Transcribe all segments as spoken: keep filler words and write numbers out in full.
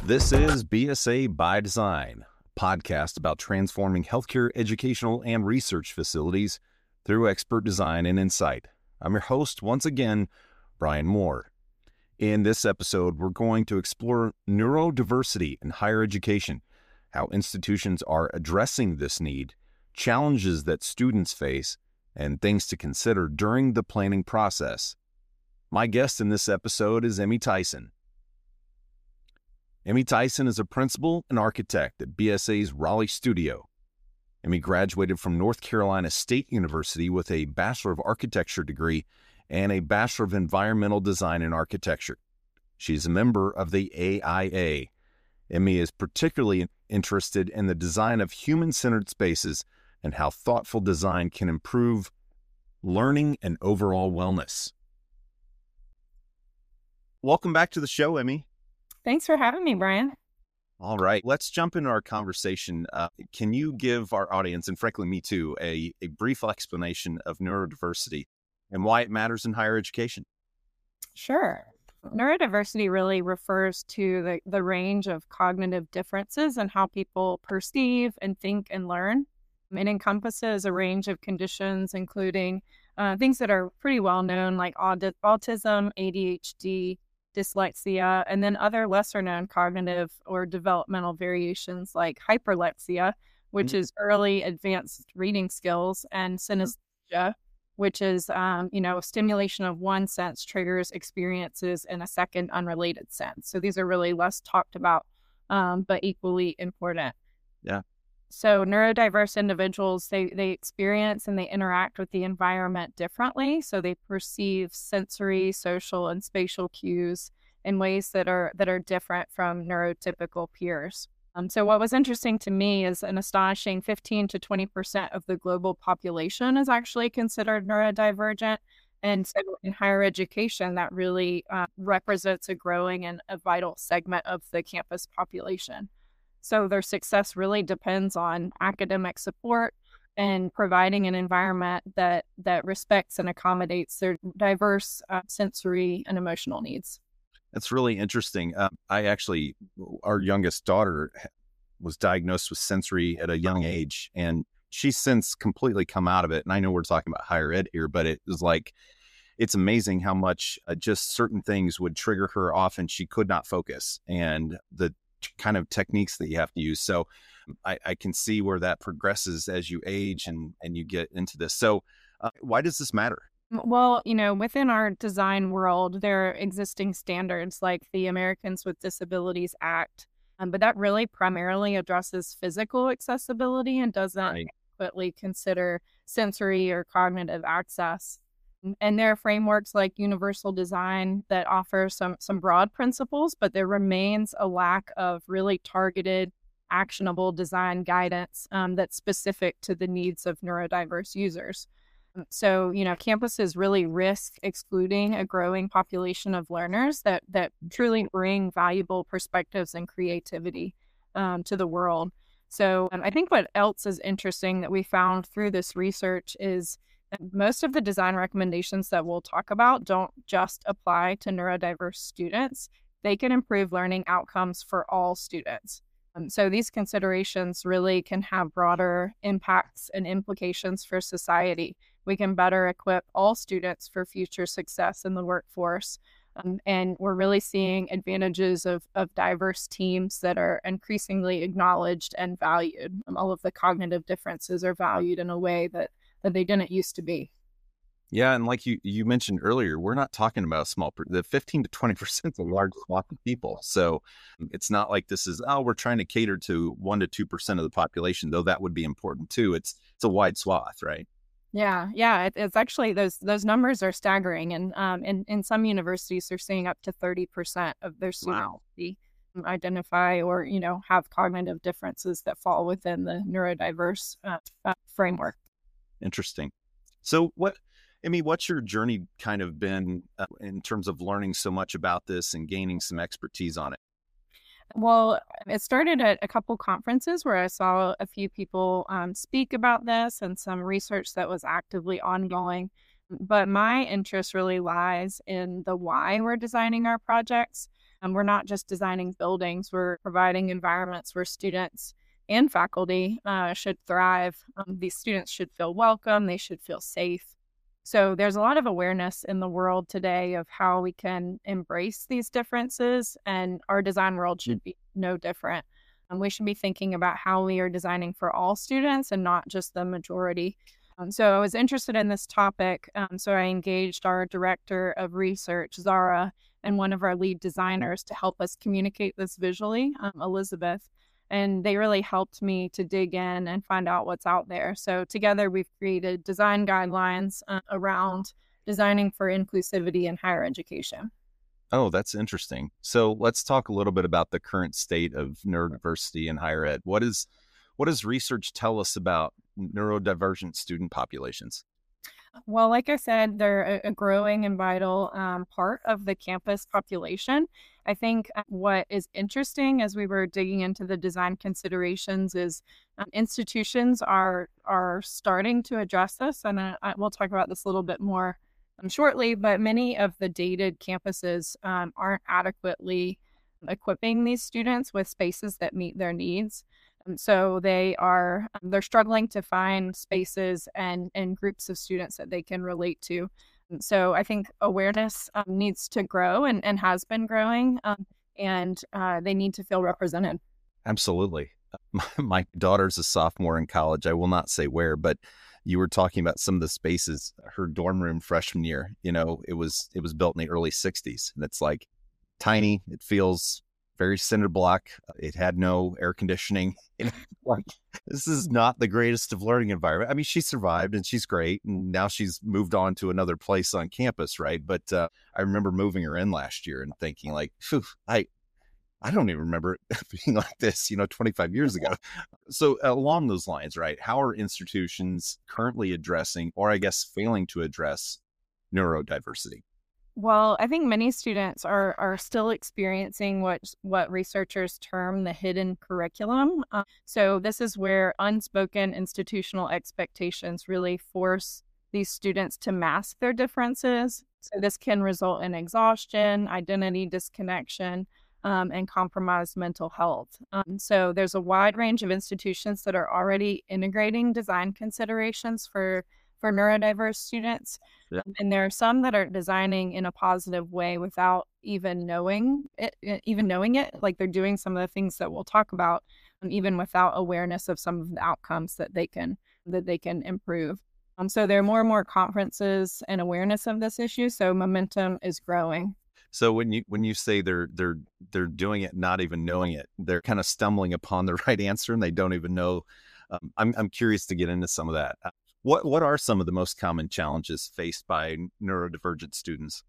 This is B S A by Design, a podcast about transforming healthcare, educational, and research facilities through expert design and insight. I'm your host, once again, Brian Moore. In this episode, we're going to explore neurodiversity in higher education, how institutions are addressing this need, challenges that students face, and things to consider during the planning process. My guest in this episode is Emmy Tyson. Emmy Tyson is a principal and architect at B S A's Raleigh studio. Emmy graduated from North Carolina State University with a Bachelor of Architecture degree and a Bachelor of Environmental Design and Architecture. She's a member of the A I A. Emmy is particularly interested in the design of human-centered spaces and how thoughtful design can improve learning and overall wellness. Welcome back to the show, Emmy. Thanks for having me, Brian. All right, let's jump into our conversation. Uh, can you give our audience, and frankly me too, a, a brief explanation of neurodiversity and why it matters in higher education? Sure. Neurodiversity really refers to the, the range of cognitive differences in how people perceive and think and learn. It encompasses a range of conditions, including uh, things that are pretty well known, like aut- autism, A D H D, dyslexia, and then other lesser known cognitive or developmental variations like hyperlexia, which mm-hmm. is early advanced reading skills, and synesthesia, which is, um, you know, stimulation of one sense triggers experiences in a second unrelated sense. So these are really less talked about, um, but equally important. Yeah. So neurodiverse individuals, they, they experience and they interact with the environment differently. So they perceive sensory, social, and spatial cues in ways that are that are different from neurotypical peers. Um, so what was interesting to me is an astonishing fifteen to twenty percent of the global population is actually considered neurodivergent. And so in higher education, that really uh, represents a growing and a vital segment of the campus population. So their success really depends on academic support and providing an environment that that respects and accommodates their diverse uh, sensory and emotional needs. That's really interesting. Uh, I actually, our youngest daughter was diagnosed with sensory at a young age, and she's since completely come out of it. And I know we're talking about higher ed here, but it was like, it's amazing how much uh, just certain things would trigger her off and she could not focus, and the kind of techniques that you have to use. So I, I can see where that progresses as you age and, and you get into this. So uh, why does this matter? Well, you know, within our design world, there are existing standards like the Americans with Disabilities Act, um, but that really primarily addresses physical accessibility and doesn't right. adequately consider sensory or cognitive access. And there are frameworks like universal design that offer some some broad principles, but there remains a lack of really targeted, actionable design guidance um, that's specific to the needs of neurodiverse users. So, you know, campuses really risk excluding a growing population of learners that that truly bring valuable perspectives and creativity um, to the world. So um, I think what else is interesting that we found through this research is most of the design recommendations that we'll talk about don't just apply to neurodiverse students. They can improve learning outcomes for all students. Um, so these considerations really can have broader impacts and implications for society. We can better equip all students for future success in the workforce. Um, and we're really seeing advantages of, of diverse teams that are increasingly acknowledged and valued. Um, all of the cognitive differences are valued in a way that that they didn't used to be. Yeah, and like you you mentioned earlier, we're not talking about small, the fifteen to twenty percent is a large swath of people. So it's not like this is, oh, we're trying to cater to one to two percent of the population, though that would be important too. It's it's a wide swath, right? Yeah, yeah, it, it's actually, those those numbers are staggering. And um, in, in some universities, they're seeing up to thirty percent of their students wow. identify or, you know, have cognitive differences that fall within the neurodiverse uh, uh, framework. Interesting. So what, I mean, what's your journey kind of been uh, in terms of learning so much about this and gaining some expertise on it? Well, it started at a couple conferences where I saw a few people um, speak about this and some research that was actively ongoing. But my interest really lies in the why we're designing our projects. Um, we're not just designing buildings, we're providing environments where students and faculty uh, should thrive. Um, these students should feel welcome, they should feel safe. So there's a lot of awareness in the world today of how we can embrace these differences, and our design world should be no different. And we should be thinking about how we are designing for all students and not just the majority. Um, so I was interested in this topic, um, so I engaged our director of research, Zara, and one of our lead designers to help us communicate this visually, um, Elizabeth. And they really helped me to dig in and find out what's out there. So together we've created design guidelines uh, around designing for inclusivity in higher education. Oh, that's interesting. So let's talk a little bit about the current state of neurodiversity in higher ed. What is, what does research tell us about neurodivergent student populations? Well, like I said, they're a, a growing and vital um, part of the campus population. I think what is interesting as we were digging into the design considerations is um, institutions are are starting to address this, and uh, I, we'll talk about this a little bit more um, shortly. But many of the dated campuses um, aren't adequately equipping these students with spaces that meet their needs. So they are they're struggling to find spaces and, and groups of students that they can relate to. So I think awareness um, needs to grow and, and has been growing, um, and uh, they need to feel represented. Absolutely. My, my daughter's a sophomore in college. I will not say where, but you were talking about some of the spaces. Her dorm room freshman year, you know, it was it was built in the early sixties, and it's like tiny. It feels very cinder block. It had no air conditioning. Like, this is not the greatest of learning environment. I mean, she survived and she's great. And now she's moved on to another place on campus, right? But uh, I remember moving her in last year and thinking like, phew, I, I don't even remember it being like this, you know, twenty-five years ago. So along those lines, right, how are institutions currently addressing, or I guess failing to address, neurodiversity? Well, I think many students are are still experiencing what what researchers term the hidden curriculum. Uh, so this is where unspoken institutional expectations really force these students to mask their differences. So this can result in exhaustion, identity disconnection, um, and compromised mental health. Um, so there's a wide range of institutions that are already integrating design considerations for for neurodiverse students. Yeah. And there are some that are designing in a positive way without even knowing it, even knowing it, like they're doing some of the things that we'll talk about, um, even without awareness of some of the outcomes that they can, that they can improve. Um, so there are more and more conferences and awareness of this issue. So momentum is growing. So when you when you say they're they're they're doing it, not even knowing it, they're kind of stumbling upon the right answer and they don't even know. Um, I'm I'm curious to get into some of that. What what are some of the most common challenges faced by neurodivergent students?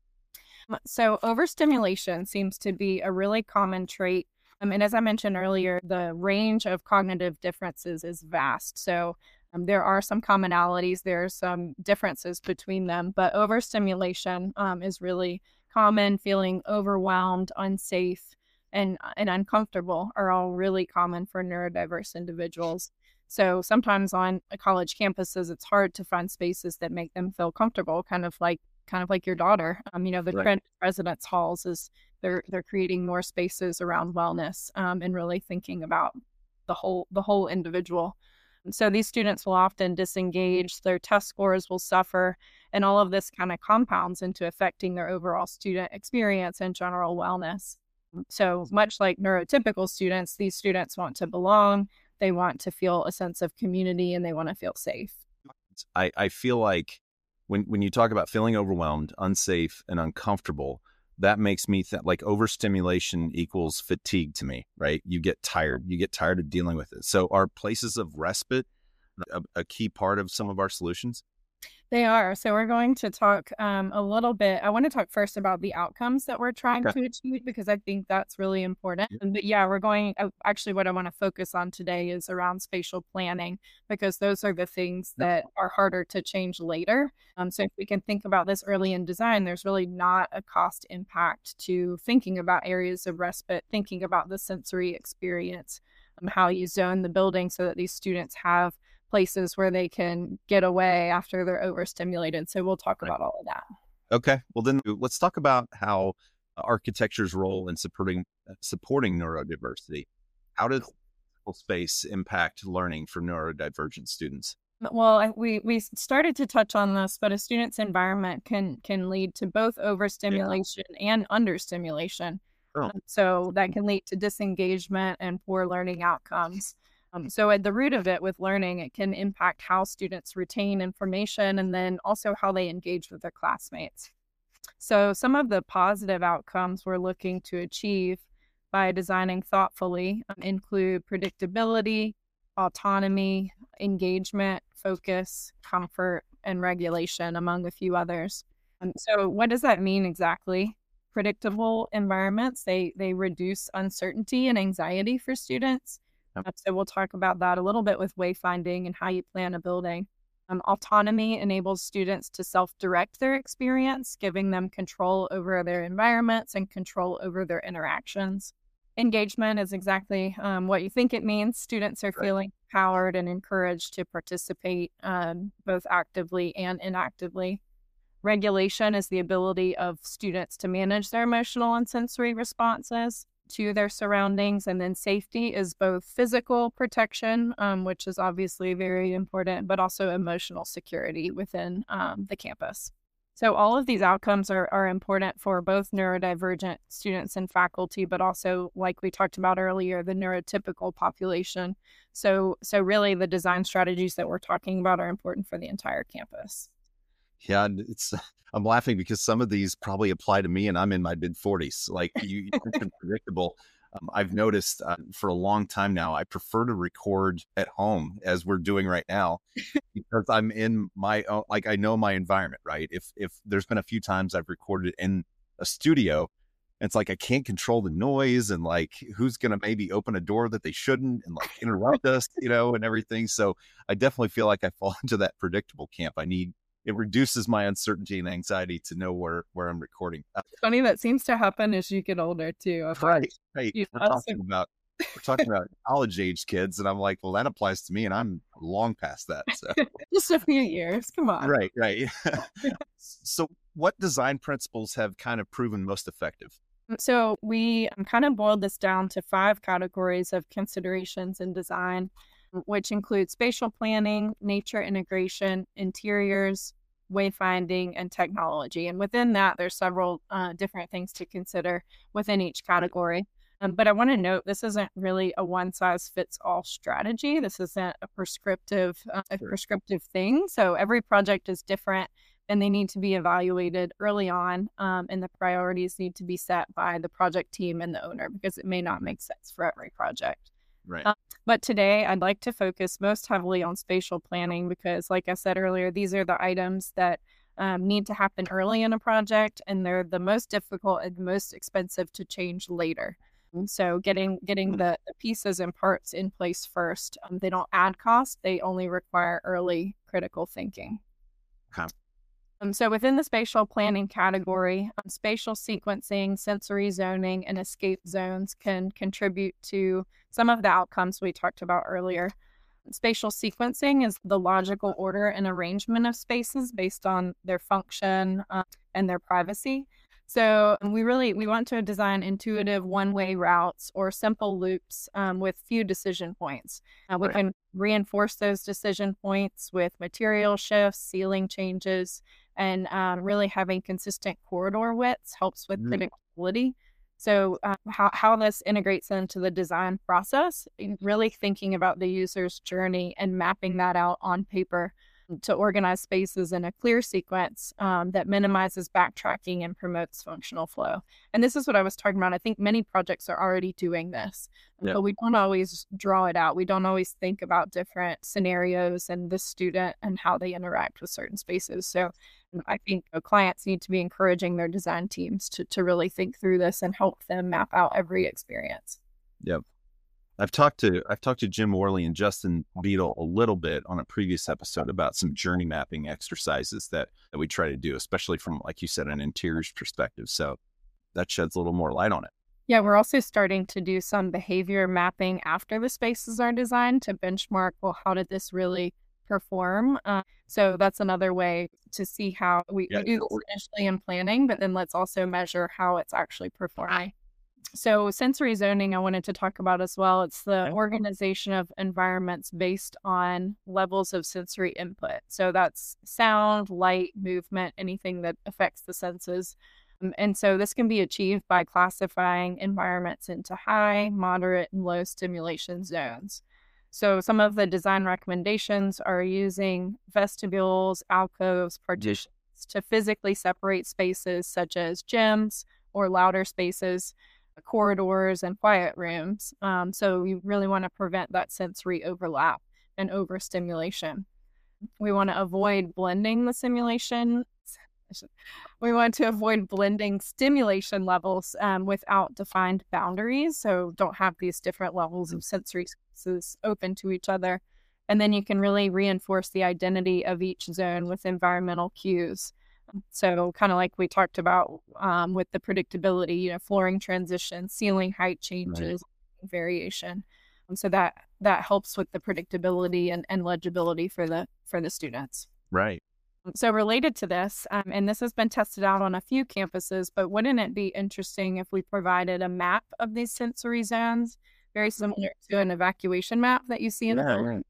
So overstimulation seems to be a really common trait. Um, and as I mentioned earlier, the range of cognitive differences is vast. So um, there are some commonalities, there are some differences between them, but overstimulation um, is really common. Feeling overwhelmed, unsafe, and, and uncomfortable are all really common for neurodiverse individuals. So sometimes on college campuses, it's hard to find spaces that make them feel comfortable, kind of like kind of like your daughter. Um, you know, the right. trend of residence halls is they're they're creating more spaces around wellness um, and really thinking about the whole the whole individual. And so these students will often disengage, their test scores will suffer, and all of this kind of compounds into affecting their overall student experience and general wellness. So much like neurotypical students, these students want to belong. They want to feel a sense of community and they want to feel safe. I, I feel like when, when you talk about feeling overwhelmed, unsafe, and uncomfortable, that makes me think like overstimulation equals fatigue to me, right? You get tired. You get tired of dealing with it. So are places of respite a, a key part of some of our solutions? They are. So we're going to talk um, a little bit. I want to talk first about the outcomes that we're trying okay. to achieve, because I think that's really important. Yeah. But yeah, we're going, actually what I want to focus on today is around spatial planning, because those are the things that are harder to change later. Um, so if we can think about this early in design, there's really not a cost impact to thinking about areas of respite, thinking about the sensory experience, um, how you zone the building so that these students have places where they can get away after they're overstimulated. So we'll talk about all of that. Okay. Well, then let's talk about how architecture's role in supporting supporting neurodiversity. How does physical space impact learning for neurodivergent students? Well, I- we we started to touch on this, but a student's environment can can lead to both overstimulation and understimulation. Oh, Um, So that can lead to disengagement and poor learning outcomes. Um, so at the root of it with learning, it can impact how students retain information and then also how they engage with their classmates. So some of the positive outcomes we're looking to achieve by designing thoughtfully um, include predictability, autonomy, engagement, focus, comfort, and regulation, among a few others. Um, so what does that mean exactly? Predictable environments, they they reduce uncertainty and anxiety for students. Yep. Uh, so we'll talk about that a little bit with wayfinding and how you plan a building. Um, autonomy enables students to self-direct their experience, giving them control over their environments and control over their interactions. Engagement is exactly um, what you think it means. Students are Right. feeling empowered and encouraged to participate um, both actively and inactively. Regulation is the ability of students to manage their emotional and sensory responses to their surroundings. And then safety is both physical protection, um, which is obviously very important, but also emotional security within um, the campus. So all of these outcomes are, are important for both neurodivergent students and faculty, but also, like we talked about earlier, the neurotypical population. So, so really the design strategies that we're talking about are important for the entire campus. Yeah, and it's I'm laughing because some of these probably apply to me, and I'm in my mid forties. Like you, you mentioned predictable. Um, I've noticed uh, for a long time now, I prefer to record at home as we're doing right now because I'm in my own, like I know my environment, right? If if there's been a few times I've recorded in a studio, it's like I can't control the noise and like who's going to maybe open a door that they shouldn't and like interrupt us, you know, and everything. So I definitely feel like I fall into that predictable camp. I need it reduces my uncertainty and anxiety to know where where I'm recording. Uh, Funny, that seems to happen as you get older too. I find. right, right. You We're also- talking about we're talking about college age kids, and I'm like, well, that applies to me, and I'm long past that. So Just a few years. Come on. right, right. So, what design principles have kind of proven most effective? So we um, kind of boiled this down to five categories of considerations in design, which include spatial planning, nature integration, interiors, wayfinding, and technology. And within that, there's several uh, different things to consider within each category. Um, but I want to note this isn't really a one-size-fits-all strategy. This isn't a prescriptive, uh, a Sure. prescriptive thing. So every project is different, and they need to be evaluated early on, um, and the priorities need to be set by the project team and the owner because it may not make sense for every project. Right. Um, but today, I'd like to focus most heavily on spatial planning because, like I said earlier, these are the items that um, need to happen early in a project, and they're the most difficult and most expensive to change later. And so getting getting the, the pieces and parts in place first, um, they don't add cost, they only require early critical thinking. Okay. Um, so within the spatial planning category, um, spatial sequencing, sensory zoning, and escape zones can contribute to some of the outcomes we talked about earlier. Spatial sequencing is the logical order and arrangement of spaces based on their function uh, and their privacy. So we really, we want to design intuitive one-way routes or simple loops um, with few decision points. Uh, we Right. can reinforce those decision points with material shifts, ceiling changes, and um, really having consistent corridor widths helps with Mm. predictability. So uh, how, how this integrates into the design process, really thinking about the user's journey and mapping that out on paper to organize spaces in a clear sequence um, that minimizes backtracking and promotes functional flow. And this is what I was talking about. I think many projects are already doing this, Yeah. but we don't always draw it out. We don't always think about different scenarios and the student and how they interact with certain spaces. So I think uh, clients need to be encouraging their design teams to, to really think through this and help them map out every experience. Yep. I've talked to I've talked to Jim Worley and Justin Beadle a little bit on a previous episode about some journey mapping exercises that, that we try to do, especially from, like you said, an interiors perspective. So that sheds a little more light on it. Yeah, we're also starting to do some behavior mapping after the spaces are designed to benchmark, well, how did this really perform. Uh, so that's another way to see how we, Yeah. we do this initially in planning, but then let's also measure how it's actually performing. So sensory zoning, I wanted to talk about as well. It's the organization of environments based on levels of sensory input. So that's sound, light, movement, anything that affects the senses. Um, and so this can be achieved by classifying environments into high, moderate, and low stimulation zones. So some of the design recommendations are using vestibules, alcoves, partitions to physically separate spaces such as gyms or louder spaces, corridors, and quiet rooms. Um, so you really want to prevent that sensory overlap and overstimulation. We want to avoid blending the simulation. We want to avoid blending stimulation levels um, without defined boundaries. So don't have these different levels of sensory spaces open to each other. And then you can really reinforce the identity of each zone with environmental cues. So kind of like we talked about um, with the predictability, you know, flooring transition, ceiling height changes, right. variation. And so that that helps with the predictability and, and legibility for the for the students. Right. So related to this, um, and this has been tested out on a few campuses, but wouldn't it be interesting if we provided a map of these sensory zones, very similar to an evacuation map that you see in yeah, the right.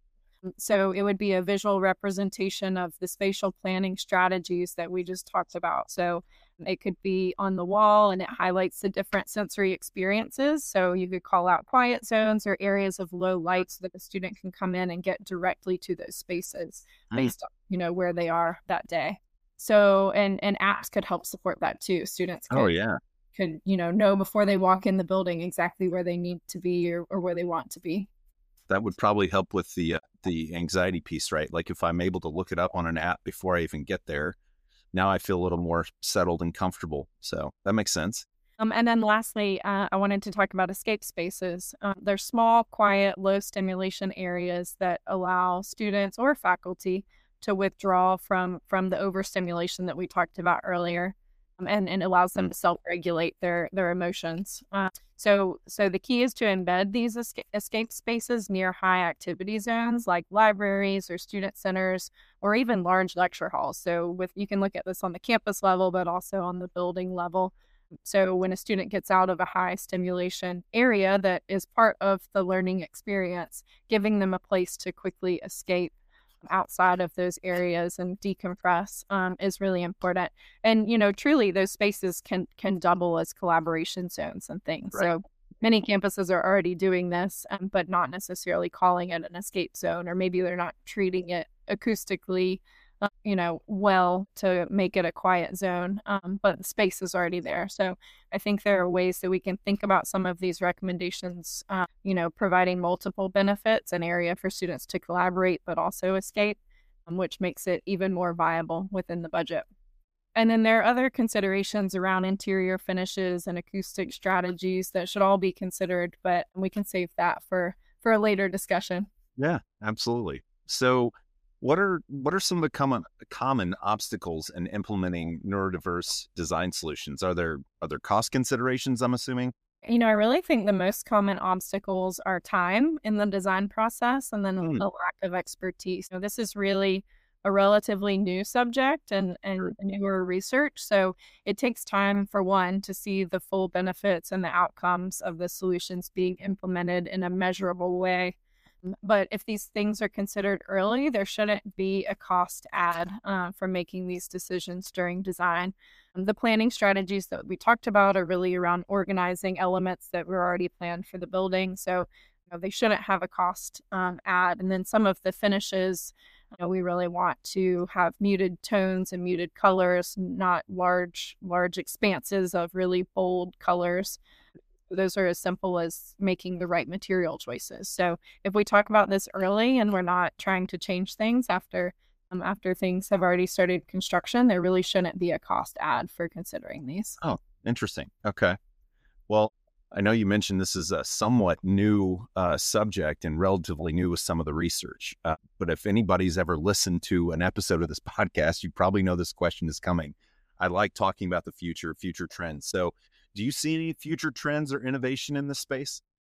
So it would be a visual representation of the spatial planning strategies that we just talked about. So it could be on the wall and it highlights the different sensory experiences. So you could call out quiet zones or areas of low light so that the student can come in and get directly to those spaces based on, you know, where they are that day. So, and, and apps could help support that too. Students could, oh, yeah. could, you know, know before they walk in the building exactly where they need to be or, or where they want to be. That would probably help with the uh, the anxiety piece, right? Like if I'm able to look it up on an app before I even get there, now I feel a little more settled and comfortable. So that makes sense. Um, and then lastly, uh, I wanted to talk about escape spaces. Um, they're small, quiet, low stimulation areas that allow students or faculty to withdraw from from the overstimulation that we talked about earlier. Um, and, and allows them to self-regulate their their emotions. Uh, so so the key is to embed these escape, escape spaces near high activity zones like libraries or student centers or even large lecture halls. So with you can look at this on the campus level, but also on the building level. So when a student gets out of a high stimulation area that is part of the learning experience, giving them a place to quickly escape outside of those areas and decompress um, is really important. And, you know, truly those spaces can can double as collaboration zones and things. Right. So many campuses are already doing this, um, but not necessarily calling it an escape zone, or maybe they're not treating it acoustically, uh, you know, well to make it a quiet zone, um, but the space is already there. So I think there are ways that we can think about some of these recommendations, uh, you know, providing multiple benefits, an area for students to collaborate, but also escape, um, which makes it even more viable within the budget. And then there are other considerations around interior finishes and acoustic strategies that should all be considered, but we can save that for, for a later discussion. Yeah, absolutely. So What are what are some of the common common obstacles in implementing neurodiverse design solutions? Are there are there cost considerations, I'm assuming? You know, I really think the most common obstacles are time in the design process and then Mm. a lack of expertise. So this is really a relatively new subject and, and newer research. So it takes time, for one, to see the full benefits and the outcomes of the solutions being implemented in a measurable way. But if these things are considered early, there shouldn't be a cost add uh, for making these decisions during design. Um, the planning strategies that we talked about are really around organizing elements that were already planned for the building. So you know, they shouldn't have a cost um, add. And then some of the finishes, you know, we really want to have muted tones and muted colors, not large, large expanses of really bold colors. Those are as simple as making the right material choices. So if we talk about this early and we're not trying to change things after um, after things have already started construction, there really shouldn't be a cost add for considering these. Oh, interesting. Okay. Well, I know you mentioned this is a somewhat new uh, subject and relatively new with some of the research. Uh, but if anybody's ever listened to an episode of this podcast, you probably know this question is coming. I like talking about the future, future trends. So do you see any future trends or innovation in this space?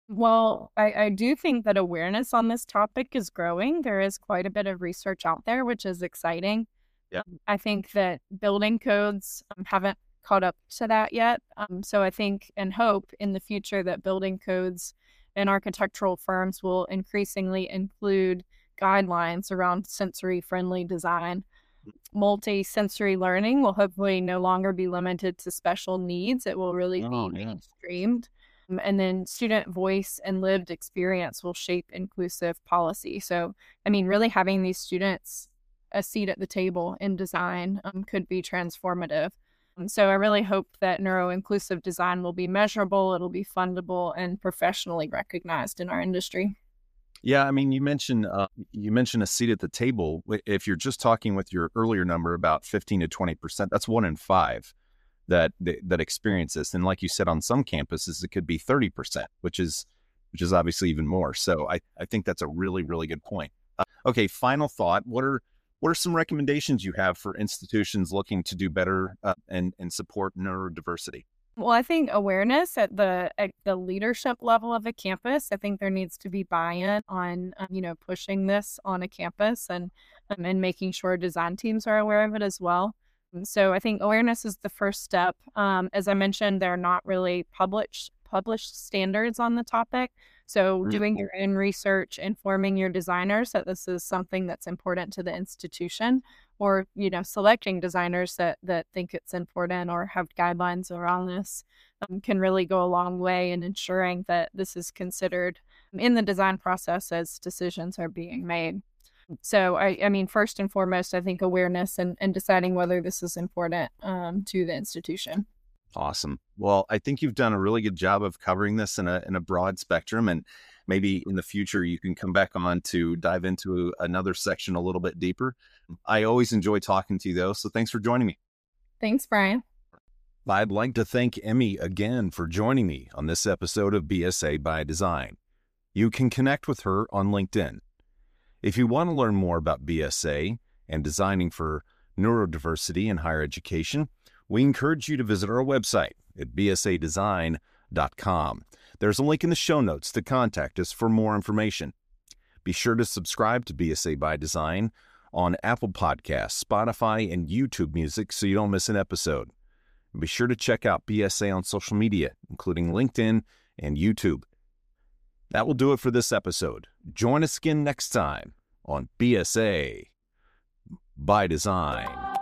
Well, I, I do think that awareness on this topic is growing. There is quite a bit of research out there, which is exciting. Yeah. Um, I think that building codes um, haven't caught up to that yet. Um, so I think and hope in the future that building codes and architectural firms will increasingly include guidelines around sensory-friendly design. Multi-sensory learning will hopefully no longer be limited to special needs. It will really Oh, be yeah. mainstreamed. Um, And then student voice and lived experience will shape inclusive policy. So, I mean, really having these students a seat at the table in design um, could be transformative. Um, so, I really hope that neuro-inclusive design will be measurable, it'll be fundable, and professionally recognized in our industry. Yeah, I mean, you mentioned uh, you mentioned a seat at the table. Wh- If you're just talking with your earlier number about fifteen to twenty percent, that's one in five that that that experience this. And like you said, on some campuses, it could be thirty percent, which is which is obviously even more. So I, I think that's a really, really good point. Uh, okay, final thought. What are what are some recommendations you have for institutions looking to do better uh, and and support neurodiversity? Well, I think awareness at the at the leadership level of a campus. I think there needs to be buy-in on, um, you know, pushing this on a campus and um, and making sure design teams are aware of it as well. And so I think awareness is the first step. Um, as I mentioned, there are not really published published standards on the topic. So Mm. doing your own research, informing your designers that this is something that's important to the institution, or you know selecting designers that that think it's important or have guidelines around this um, can really go a long way in ensuring that this is considered in the design process as decisions are being made. So i, I mean, first and foremost, I think awareness and, and deciding whether this is important um, to the institution. Awesome. Well, I think you've done a really good job of covering this in a in a broad spectrum, and maybe in the future you can come back on to dive into another section a little bit deeper. I always enjoy talking to you though, so thanks for joining me. Thanks, Brian. I'd like to thank Emmy again for joining me on this episode of B S A by Design. You can connect with her on LinkedIn. If you want to learn more about B S A and designing for neurodiversity in higher education, we encourage you to visit our website at b s a design dot com. There's a link in the show notes to contact us for more information. Be sure to subscribe to B S A by Design on Apple Podcasts, Spotify, and YouTube Music so you don't miss an episode. And be sure to check out B S A on social media, including LinkedIn and YouTube. That will do it for this episode. Join us again next time on B S A by Design.